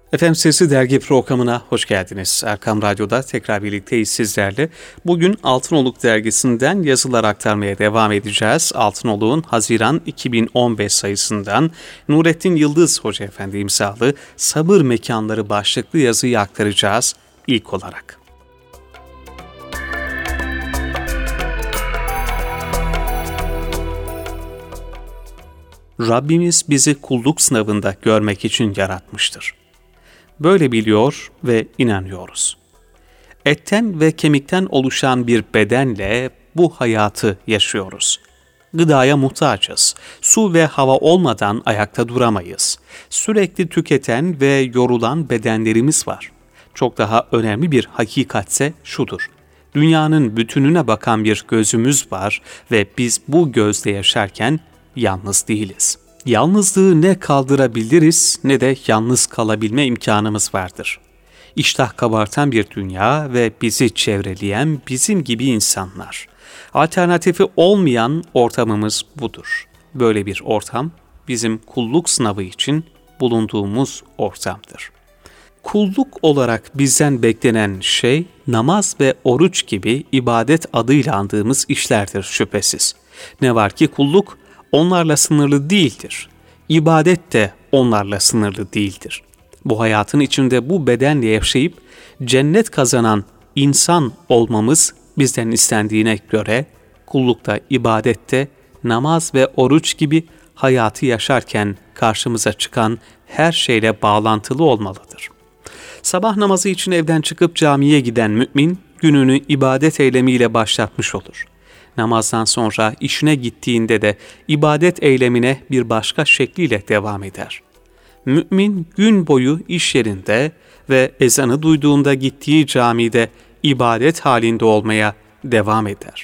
Efendim Sesi Dergi programına hoş geldiniz. Erkam Radyo'da tekrar birlikteyiz sizlerle. Bugün Altınoluk Dergisi'nden yazılar aktarmaya devam edeceğiz. Altınoluk'un Haziran 2015 sayısından Nurettin Yıldız Hoca Efendi imzalı Sabır Mekanları başlıklı yazıyı aktaracağız ilk olarak. Rabbimiz bizi kulluk sınavında görmek için yaratmıştır. Böyle biliyor ve inanıyoruz. Etten ve kemikten oluşan bir bedenle bu hayatı yaşıyoruz. Gıdaya muhtaçız. Su ve hava olmadan ayakta duramayız. Sürekli tüketen ve yorulan bedenlerimiz var. Çok daha önemli bir hakikatse şudur. Dünyanın bütününe bakan bir gözümüz var ve biz bu gözle yaşarken yalnız değiliz. Yalnızlığı ne kaldırabiliriz ne de yalnız kalabilme imkanımız vardır. İştah kabartan bir dünya ve bizi çevreleyen bizim gibi insanlar. Alternatifi olmayan ortamımız budur. Böyle bir ortam bizim kulluk sınavı için bulunduğumuz ortamdır. Kulluk olarak bizden beklenen şey namaz ve oruç gibi ibadet adıyla andığımız işlerdir şüphesiz. Ne var ki kulluk onlarla sınırlı değildir. İbadet de onlarla sınırlı değildir. Bu hayatın içinde bu bedenle yaşayıp cennet kazanan insan olmamız bizden istendiğine göre kullukta, ibadette, namaz ve oruç gibi hayatı yaşarken karşımıza çıkan her şeyle bağlantılı olmalıdır. Sabah namazı için evden çıkıp camiye giden mümin gününü ibadet eylemiyle başlatmış olur. Namazdan sonra işine gittiğinde de ibadet eylemine bir başka şekliyle devam eder. Mümin gün boyu iş yerinde ve ezanı duyduğunda gittiği camide ibadet halinde olmaya devam eder.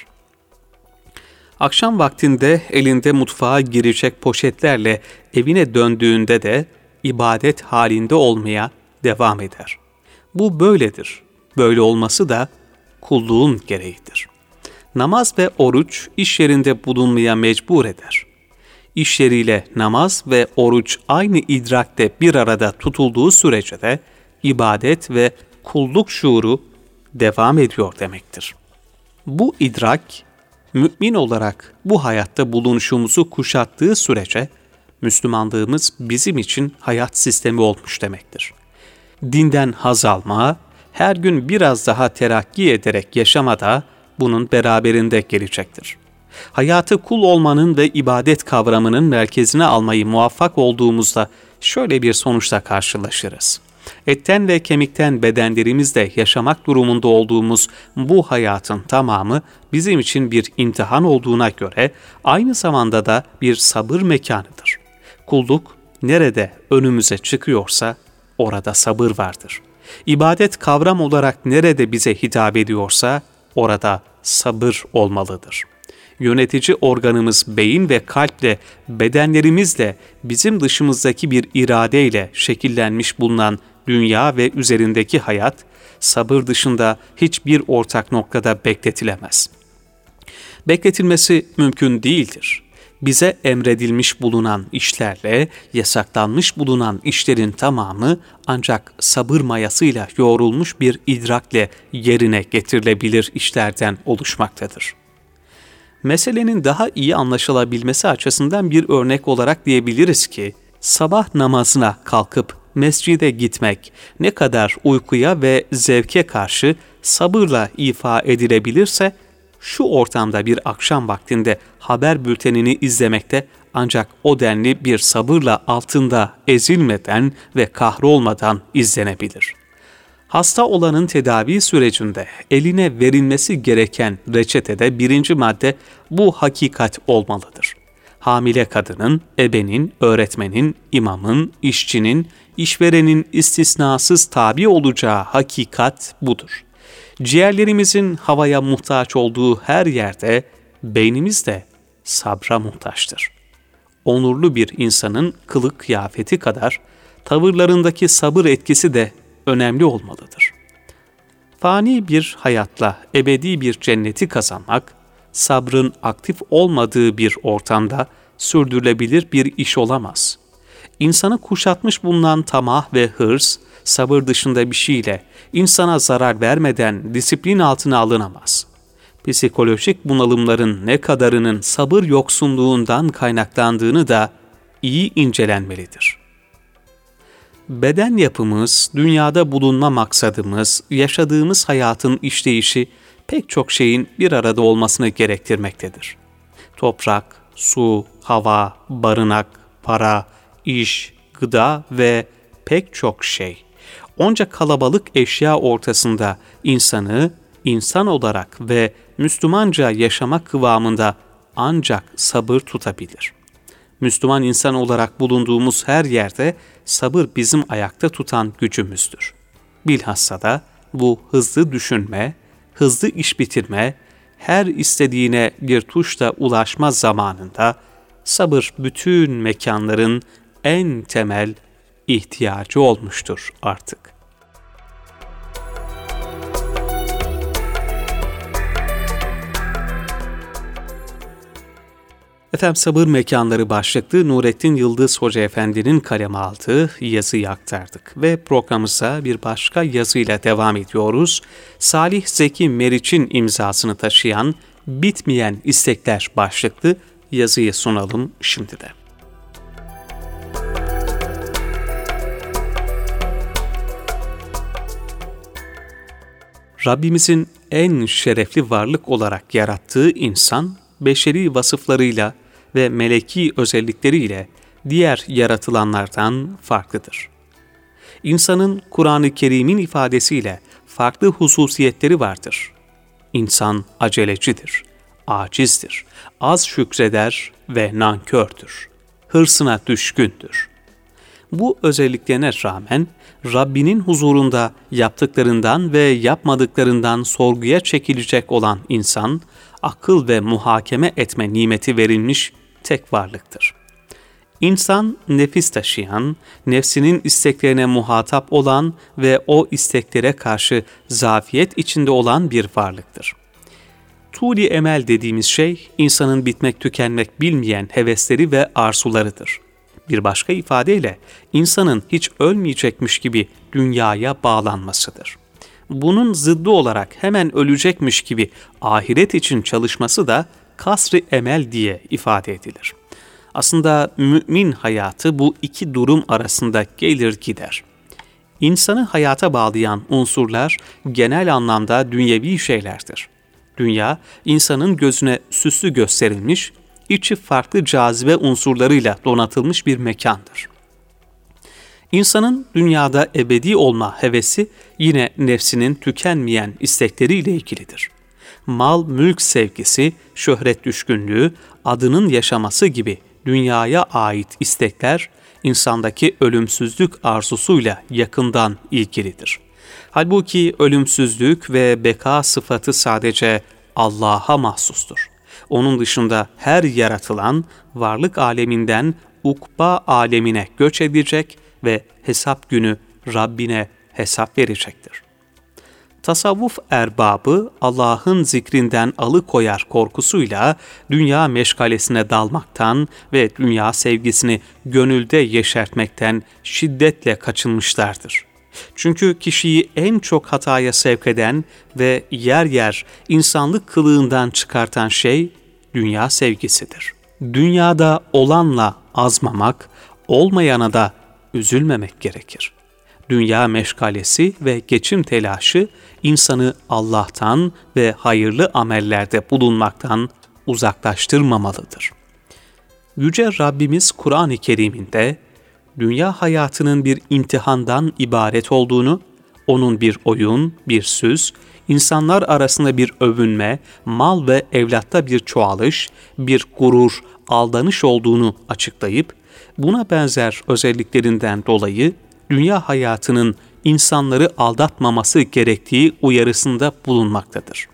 Akşam vaktinde elinde mutfağa girecek poşetlerle evine döndüğünde de ibadet halinde olmaya devam eder. Bu böyledir. Böyle olması da kulluğun gereğidir. Namaz ve oruç iş yerinde bulunmaya mecbur eder. İş yeriyle namaz ve oruç aynı idrakte bir arada tutulduğu sürece de ibadet ve kulluk şuuru devam ediyor demektir. Bu idrak, mümin olarak bu hayatta bulunuşumuzu kuşattığı sürece Müslümanlığımız bizim için hayat sistemi olmuş demektir. Dinden haz alma, her gün biraz daha terakki ederek yaşamada bunun beraberinde gelecektir. Hayatı kul olmanın ve ibadet kavramının merkezine almayı muvaffak olduğumuzda şöyle bir sonuçla karşılaşırız. Etten ve kemikten bedenlerimizle yaşamak durumunda olduğumuz bu hayatın tamamı bizim için bir imtihan olduğuna göre aynı zamanda da bir sabır mekanıdır. Kulluk nerede önümüze çıkıyorsa orada sabır vardır. İbadet kavram olarak nerede bize hitap ediyorsa orada sabır olmalıdır. Yönetici organımız beyin ve kalple, bedenlerimizle, bizim dışımızdaki bir iradeyle şekillenmiş bulunan dünya ve üzerindeki hayat, sabır dışında hiçbir ortak noktada bekletilemez. Bekletilmesi mümkün değildir. Bize emredilmiş bulunan işlerle, yasaklanmış bulunan işlerin tamamı ancak sabır mayasıyla yoğrulmuş bir idrakle yerine getirilebilir işlerden oluşmaktadır. Meselenin daha iyi anlaşılabilmesi açısından bir örnek olarak diyebiliriz ki, sabah namazına kalkıp mescide gitmek ne kadar uykuya ve zevke karşı sabırla ifa edilebilirse, şu ortamda bir akşam vaktinde haber bültenini izlemekte ancak o denli bir sabırla altında ezilmeden ve kahrolmadan izlenebilir. Hasta olanın tedavi sürecinde eline verilmesi gereken reçetede birinci madde bu hakikat olmalıdır. Hamile kadının, ebenin, öğretmenin, imamın, işçinin, işverenin istisnasız tabi olacağı hakikat budur. Ciğerlerimizin havaya muhtaç olduğu her yerde beynimiz de sabra muhtaçtır. Onurlu bir insanın kılık kıyafeti kadar tavırlarındaki sabır etkisi de önemli olmalıdır. Fani bir hayatla ebedi bir cenneti kazanmak, sabrın aktif olmadığı bir ortamda sürdürülebilir bir iş olamaz. İnsanı kuşatmış bulunan tamah ve hırs, sabır dışında bir şeyle insana zarar vermeden disiplin altına alınamaz. Psikolojik bunalımların ne kadarının sabır yoksunluğundan kaynaklandığını da iyi incelenmelidir. Beden yapımız, dünyada bulunma maksadımız, yaşadığımız hayatın işleyişi pek çok şeyin bir arada olmasını gerektirmektedir. Toprak, su, hava, barınak, para, iş, gıda ve pek çok şey. Onca kalabalık eşya ortasında insanı insan olarak ve Müslümanca yaşama kıvamında ancak sabır tutabilir. Müslüman insan olarak bulunduğumuz her yerde sabır bizim ayakta tutan gücümüzdür. Bilhassa da bu hızlı düşünme, hızlı iş bitirme, her istediğine bir tuşla ulaşma zamanında sabır bütün mekanların en temel ihtiyacı olmuştur artık. Efendim, Sabır Mekanları başlıklı Nurettin Yıldız Hoca Efendi'nin kaleme aldığı yazıyı aktardık ve programımıza bir başka yazıyla devam ediyoruz. Salih Zeki Meriç'in imzasını taşıyan Bitmeyen İstekler başlıklı yazıyı sunalım şimdi de. Rabbimizin en şerefli varlık olarak yarattığı insan, beşeri vasıflarıyla ve meleki özellikleriyle diğer yaratılanlardan farklıdır. İnsanın Kur'an-ı Kerim'in ifadesiyle farklı hususiyetleri vardır. İnsan acelecidir, acizdir, az şükreder ve nankördür. Hırsına düşkündür. Bu özelliklerine rağmen Rabbinin huzurunda yaptıklarından ve yapmadıklarından sorguya çekilecek olan insan, akıl ve muhakeme etme nimeti verilmiş tek varlıktır. İnsan, nefis taşıyan, nefsinin isteklerine muhatap olan ve o isteklere karşı zafiyet içinde olan bir varlıktır. Tûl-i emel dediğimiz şey, insanın bitmek tükenmek bilmeyen hevesleri ve arzularıdır. Bir başka ifadeyle, insanın hiç ölmeyecekmiş gibi dünyaya bağlanmasıdır. Bunun zıddı olarak hemen ölecekmiş gibi ahiret için çalışması da kasr-ı emel diye ifade edilir. Aslında mümin hayatı bu iki durum arasında gelir gider. İnsanı hayata bağlayan unsurlar genel anlamda dünyevi şeylerdir. Dünya, insanın gözüne süslü gösterilmiş, içi farklı cazibe unsurlarıyla donatılmış bir mekandır. İnsanın dünyada ebedi olma hevesi yine nefsinin tükenmeyen istekleriyle ilgilidir. Mal, mülk sevgisi, şöhret düşkünlüğü, adının yaşaması gibi dünyaya ait istekler, insandaki ölümsüzlük arzusuyla yakından ilgilidir. Halbuki ölümsüzlük ve beka sıfatı sadece Allah'a mahsustur. Onun dışında her yaratılan varlık aleminden ukba alemine göç edecek ve hesap günü Rabbine hesap verecektir. Tasavvuf erbabı Allah'ın zikrinden alıkoyar korkusuyla dünya meşgalesine dalmaktan ve dünya sevgisini gönülde yeşertmekten şiddetle kaçınmışlardır. Çünkü kişiyi en çok hataya sevk eden ve yer yer insanlık kılığından çıkartan şey dünya sevgisidir. Dünyada olanla azmamak, olmayana da üzülmemek gerekir. Dünya meşgalesi ve geçim telaşı insanı Allah'tan ve hayırlı amellerde bulunmaktan uzaklaştırmamalıdır. Yüce Rabbimiz Kur'an-ı Kerim'inde dünya hayatının bir imtihandan ibaret olduğunu, onun bir oyun, bir süs, insanlar arasında bir övünme, mal ve evlatta bir çoğalış, bir gurur, aldanış olduğunu açıklayıp, buna benzer özelliklerinden dolayı dünya hayatının insanları aldatmaması gerektiği uyarısında bulunmaktadır.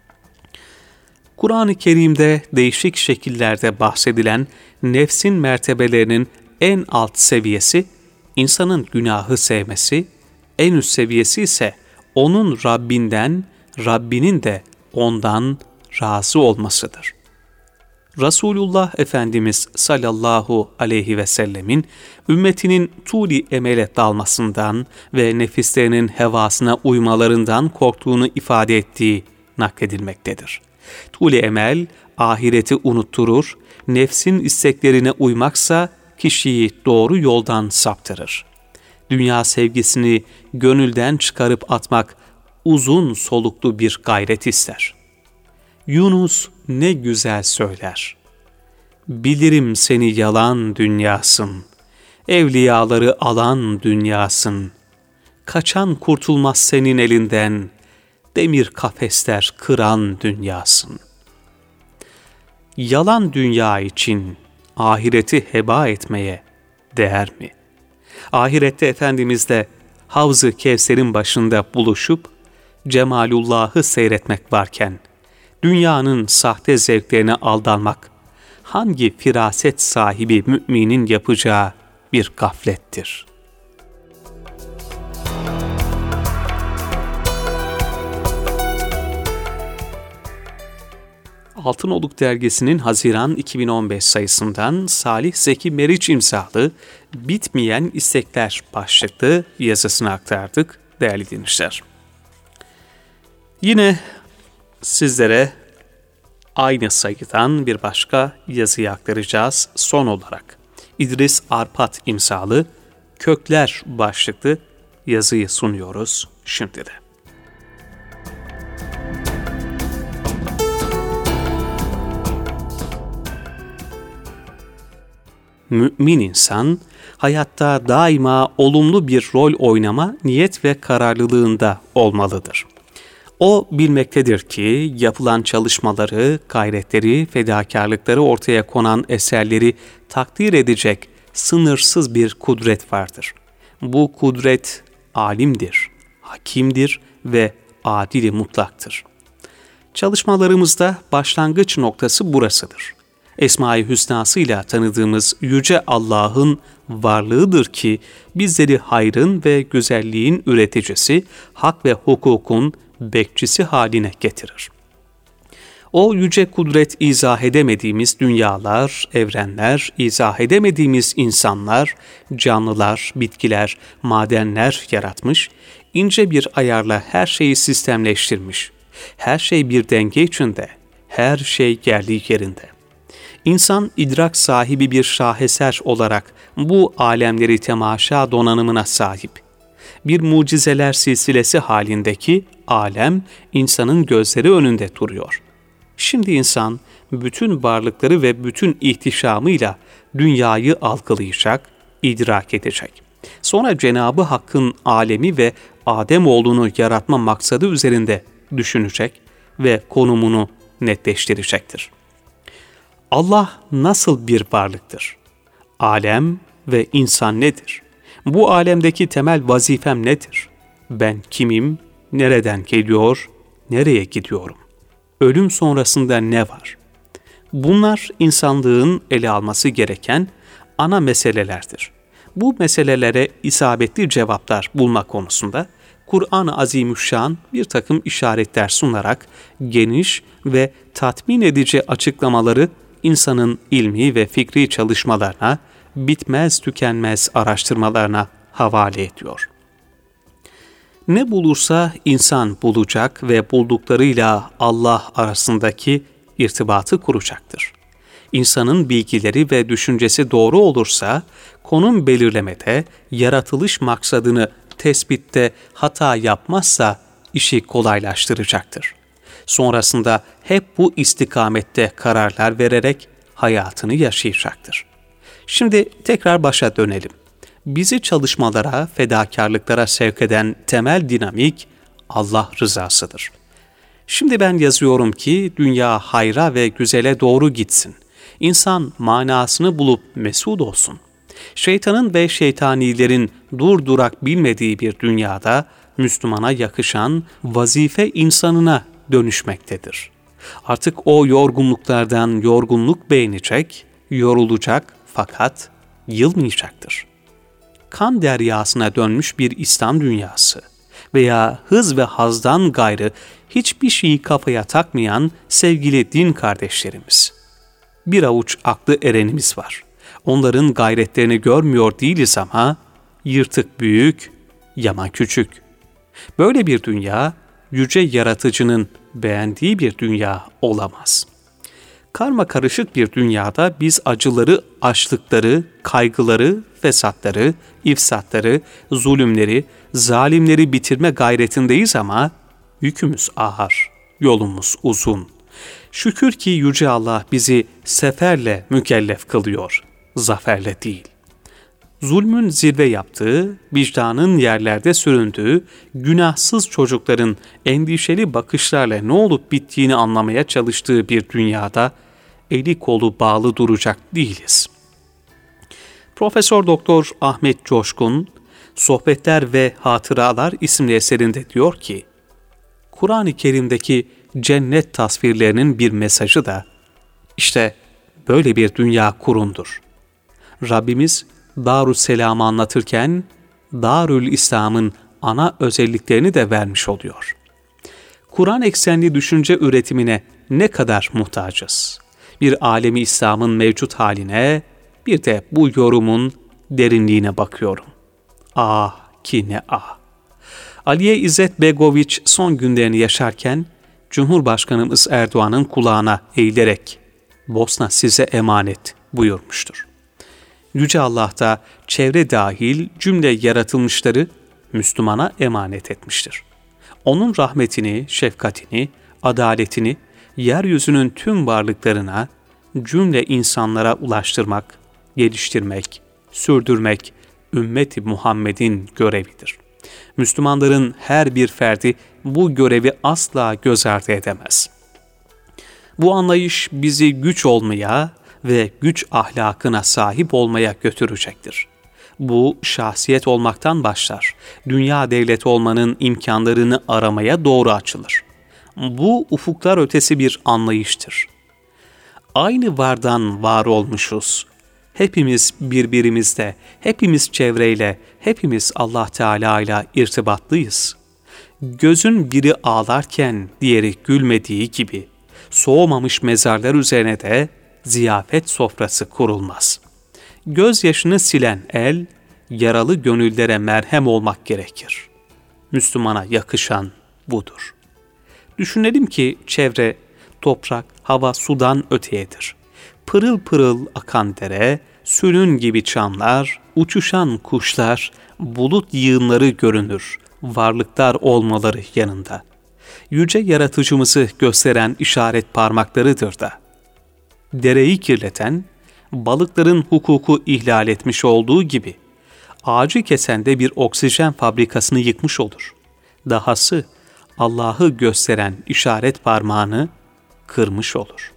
Kur'an-ı Kerim'de değişik şekillerde bahsedilen nefsin mertebelerinin en alt seviyesi, insanın günahı sevmesi, en üst seviyesi ise onun Rabbinden, Rabbinin de ondan razı olmasıdır. Resulullah Efendimiz sallallahu aleyhi ve sellemin ümmetinin tuli emele dalmasından ve nefislerinin hevasına uymalarından korktuğunu ifade ettiği nakledilmektedir. Tuli emel ahireti unutturur, nefsin isteklerine uymaksa kişiyi doğru yoldan saptırır. Dünya sevgisini gönülden çıkarıp atmak uzun soluklu bir gayret ister. Yunus ne güzel söyler. Bilirim seni yalan dünyasın, evliyaları alan dünyasın. Kaçan kurtulmaz senin elinden, demir kafesler kıran dünyasın. Yalan dünya için ahireti heba etmeye değer mi? Ahirette Efendimizle Havz-ı Kevser'in başında buluşup Cemalullah'ı seyretmek varken, dünyanın sahte zevklerine aldanmak, hangi firaset sahibi müminin yapacağı bir gaflettir. Altınoluk Dergisi'nin Haziran 2015 sayısından Salih Zeki Meriç imzalı Bitmeyen İstekler başlıklı yazısını aktardık değerli dinleyiciler. Yine sizlere aynı sayıdan bir başka yazıyı aktaracağız. Son olarak İdris Arpat imzalı Kökler başlıklı yazıyı sunuyoruz şimdi de. Mümin insan, hayatta daima olumlu bir rol oynama niyet ve kararlılığında olmalıdır. O bilmektedir ki yapılan çalışmaları, gayretleri, fedakarlıkları ortaya konan eserleri takdir edecek sınırsız bir kudret vardır. Bu kudret alimdir, hakimdir ve adil-i mutlaktır. Çalışmalarımızda başlangıç noktası burasıdır. Esma-i Hüsnasıyla tanıdığımız Yüce Allah'ın varlığıdır ki bizleri hayrın ve güzelliğin üreticisi, hak ve hukukun bekçisi haline getirir. O yüce kudret izah edemediğimiz dünyalar, evrenler, izah edemediğimiz insanlar, canlılar, bitkiler, madenler yaratmış, ince bir ayarla her şeyi sistemleştirmiş. Her şey bir denge içinde, her şey yerli yerinde. İnsan idrak sahibi bir şaheser olarak bu alemleri temaşa donanımına sahip. Bir mucizeler silsilesi halindeki alem insanın gözleri önünde duruyor. Şimdi insan bütün varlıkları ve bütün ihtişamıyla dünyayı algılayacak, idrak edecek. Sonra Cenab-ı Hakk'ın alemi ve Ademoğlunu yaratma maksadı üzerinde düşünecek ve konumunu netleştirecektir. Allah nasıl bir varlıktır? Alem ve insan nedir? Bu alemdeki temel vazifem nedir? Ben kimim? Nereden geliyor? Nereye gidiyorum? Ölüm sonrasında ne var? Bunlar insanlığın ele alması gereken ana meselelerdir. Bu meselelere isabetli cevaplar bulma konusunda Kur'an-ı Azimüşşan bir takım işaretler sunarak geniş ve tatmin edici açıklamaları insanın ilmi ve fikri çalışmalarına, bitmez tükenmez araştırmalarına havale ediyor. Ne bulursa insan bulacak ve bulduklarıyla Allah arasındaki irtibatı kuracaktır. İnsanın bilgileri ve düşüncesi doğru olursa, konum belirlemede, yaratılış maksadını tespitte hata yapmazsa işi kolaylaştıracaktır. Sonrasında hep bu istikamette kararlar vererek hayatını yaşayacaktır. Şimdi tekrar başa dönelim. Bizi çalışmalara, fedakarlıklara sevk eden temel dinamik Allah rızasıdır. Şimdi ben yazıyorum ki dünya hayra ve güzele doğru gitsin. İnsan manasını bulup mesut olsun. Şeytanın ve şeytanilerin durdurak bilmediği bir dünyada Müslümana yakışan vazife insanına dönüşmektedir. Artık o yorgunluklardan yorgunluk beğenecek, yorulacak fakat yılmayacaktır. Kan deryasına dönmüş bir İslam dünyası veya hız ve hazdan gayrı hiçbir şeyi kafaya takmayan sevgili din kardeşlerimiz. Bir avuç aklı erenimiz var. Onların gayretlerini görmüyor değiliz ama yırtık büyük, yama küçük. Böyle bir dünya, yüce yaratıcının beğendiği bir dünya olamaz. Karma karışık bir dünyada biz acıları, açlıkları, kaygıları, fesatları, ifsatları, zulümleri, zalimleri bitirme gayretindeyiz ama yükümüz ağır, yolumuz uzun. Şükür ki Yüce Allah bizi seferle mükellef kılıyor, zaferle değil. Zulmün zirve yaptığı, vicdanın yerlerde süründüğü, günahsız çocukların endişeli bakışlarla ne olup bittiğini anlamaya çalıştığı bir dünyada eli kolu bağlı duracak değiliz. Profesör Doktor Ahmet Coşkun, Sohbetler ve Hatıralar isimli eserinde diyor ki, Kur'an-ı Kerim'deki cennet tasvirlerinin bir mesajı da işte böyle bir dünya kurundur. Rabbimiz Darüsselam'ı anlatırken Darül İslam'ın ana özelliklerini de vermiş oluyor. Kur'an eksenli düşünce üretimine ne kadar muhtacız? Bir alemi İslam'ın mevcut haline, bir de bu yorumun derinliğine bakıyorum. Ah ki ne ah! Aliye İzzet Begoviç son günlerini yaşarken Cumhurbaşkanımız Erdoğan'ın kulağına eğilerek Bosna size emanet buyurmuştur. Yüce Allah da çevre dahil cümle yaratılmışları Müslümana emanet etmiştir. Onun rahmetini, şefkatini, adaletini yeryüzünün tüm varlıklarına, cümle insanlara ulaştırmak, geliştirmek, sürdürmek ümmeti Muhammed'in görevidir. Müslümanların her bir ferdi bu görevi asla göz ardı edemez. Bu anlayış bizi güç olmaya ve güç ahlakına sahip olmaya götürecektir. Bu şahsiyet olmaktan başlar. Dünya devleti olmanın imkanlarını aramaya doğru açılır. Bu ufuklar ötesi bir anlayıştır. Aynı vardan var olmuşuz. Hepimiz birbirimizle, hepimiz çevreyle, hepimiz Allah Teala ile irtibatlıyız. Gözün biri ağlarken diğeri gülmediği gibi, soğumamış mezarlar üzerine de ziyafet sofrası kurulmaz. Gözyaşını silen el, yaralı gönüllere merhem olmak gerekir. Müslümana yakışan budur. Düşünelim ki çevre, toprak, hava, sudan öteyedir. Pırıl pırıl akan dere, sülün gibi çamlar, uçuşan kuşlar, bulut yığınları görünür, varlıklar olmaları yanında. Yüce yaratıcımızı gösteren işaret parmaklarıdır da. Dereyi kirleten, balıkların hukuku ihlal etmiş olduğu gibi, ağacı kesen de bir oksijen fabrikasını yıkmış olur. Dahası, Allah'ı gösteren işaret parmağını kırmış olur.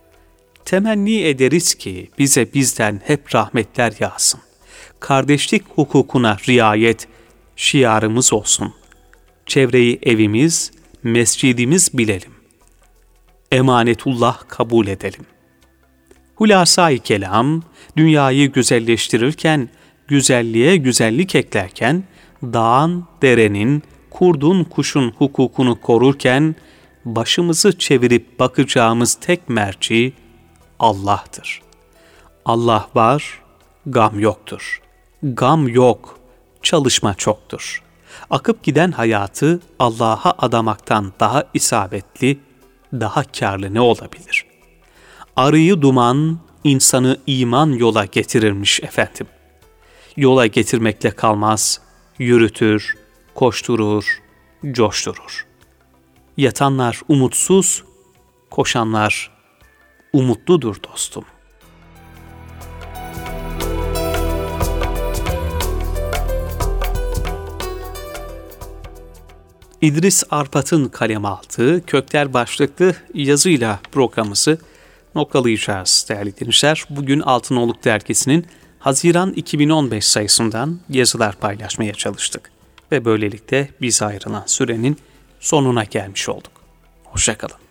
Temenni ederiz ki bize bizden hep rahmetler yağsın. Kardeşlik hukukuna riayet şiarımız olsun. Çevreyi evimiz, mescidimiz bilelim. Emanetullah kabul edelim. Hulasa-i kelam, dünyayı güzelleştirirken, güzelliğe güzellik eklerken, dağın, derenin, kurdun, kuşun hukukunu korurken, başımızı çevirip bakacağımız tek merci Allah'tır. Allah var, gam yoktur. Gam yok, çalışma çoktur. Akıp giden hayatı Allah'a adamaktan daha isabetli, daha kârlı ne olabilir? Arıyı duman, insanı iman yola getirirmiş efendim. Yola getirmekle kalmaz, yürütür, koşturur, coşturur. Yatanlar umutsuz, koşanlar umutludur dostum. İdris Arpat'ın kaleme aldığı Kökler başlıklı yazıyla programımızı noktalayacağız değerli dinleyiciler. Bugün Altınoluk Dergisi'nin Haziran 2015 sayısından yazılar paylaşmaya çalıştık. Ve böylelikle bize ayrılan sürenin sonuna gelmiş olduk. Hoşça kalın.